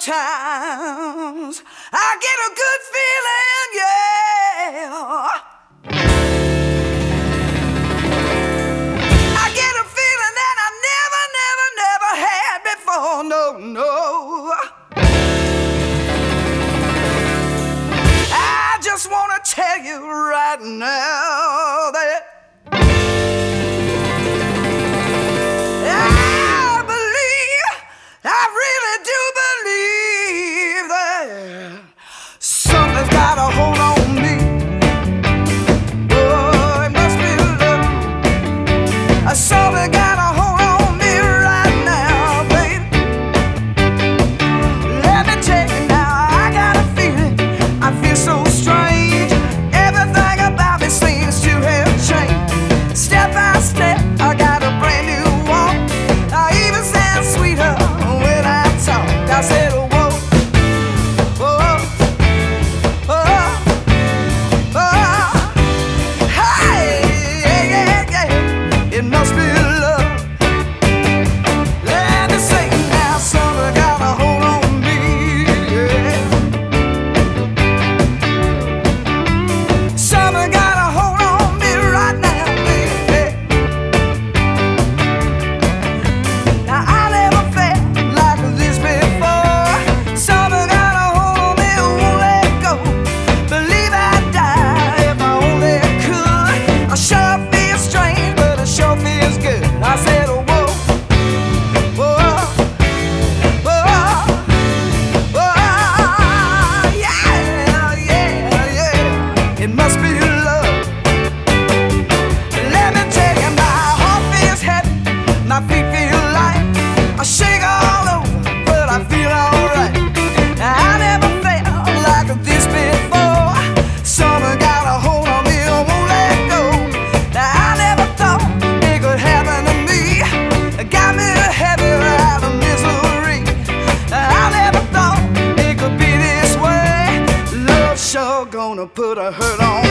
sometimes I get a good feeling, yeah. I get a feeling that I never had before, no. I just wanna tell you right now that I really do believe that something's got a hold on me. Oh, it must be love. Something got a hold on me right now, baby. Let me tell you now, I got a feeling. I feel so strange. Everything about me seems to have changed. Step by step, I got a brand new walk. I even sound sweeter when I talk. I said, whoa, hey, yeah. It must be love. Let me say now, something got a hold on me, yeah. Something got a hold on me right now, baby. Now I never felt like this before. Something got a hold on me, won't let go. Believe I'd die if I only could. I sure feel strange, but it sure feels good. I said, whoa, yeah. It must be love. Let me tell you, my heart feels heavy, my feet feel light. I shake all over, but I feel alright. I never felt like this before. Something got a hold on me, I won't let go. I never thought it could happen to me. It got me heavy out of misery. I never thought it could be this way. Love sure gonna put a hurt on